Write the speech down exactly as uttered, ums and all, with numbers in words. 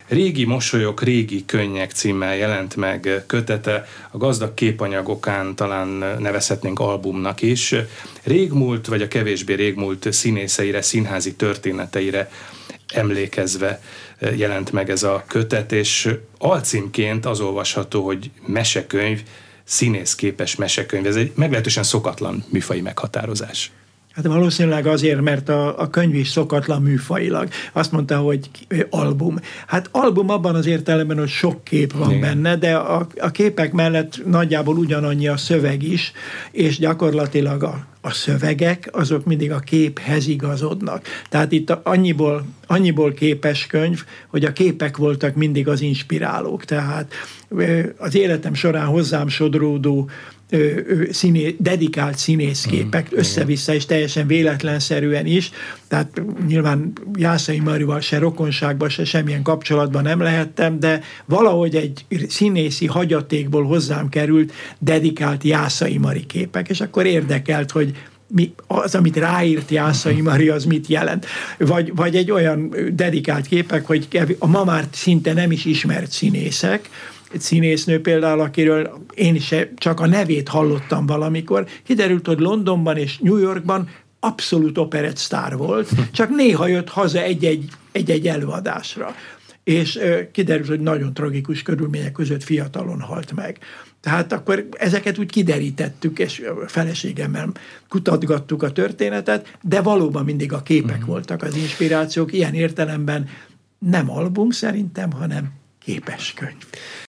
Régi mosolyok, régi könnyek címmel jelent meg kötete, a gazdag képanyagokán talán nevezhetnénk albumnak is. Régmúlt, vagy a kevésbé régmúlt színészeire, színházi történeteire emlékezve jelent meg ez a kötet, és alcímként az olvasható, hogy mesekönyv, színészképes mesekönyv. Ez egy meglehetősen szokatlan műfaji meghatározás. Hát valószínűleg azért, mert a, a könyv is szokatlan műfajilag. Azt mondta, hogy album. Hát album abban az értelemben, hogy sok kép van Igen. benne, de a, a képek mellett nagyjából ugyanannyi a szöveg is, és gyakorlatilag a, a szövegek, azok mindig a képhez igazodnak. Tehát itt annyiból, annyiból képes könyv, hogy a képek voltak mindig az inspirálók. Tehát az életem során hozzám sodródó Színé, dedikált színészképek, mm, össze-vissza, és teljesen véletlenszerűen is, tehát nyilván Jászai Marival se rokonságban, se semmilyen kapcsolatban nem lehettem, de valahogy egy színészi hagyatékból hozzám került dedikált Jászai Mari képek, és akkor érdekelt, hogy mi, az, amit ráírt Jászai Mari, az mit jelent. Vagy, vagy egy olyan dedikált képek, hogy a ma már szinte nem is ismert színészek, egy színésznő például, akiről én is csak a nevét hallottam valamikor, kiderült, hogy Londonban és New Yorkban abszolút operett sztár volt, csak néha jött haza egy-egy, egy-egy előadásra. És kiderült, hogy nagyon tragikus körülmények között fiatalon halt meg. Tehát akkor ezeket úgy kiderítettük, és feleségemmel kutatgattuk a történetet, de valóban mindig a képek mm. voltak az inspirációk, ilyen értelemben nem album szerintem, hanem képeskönyv.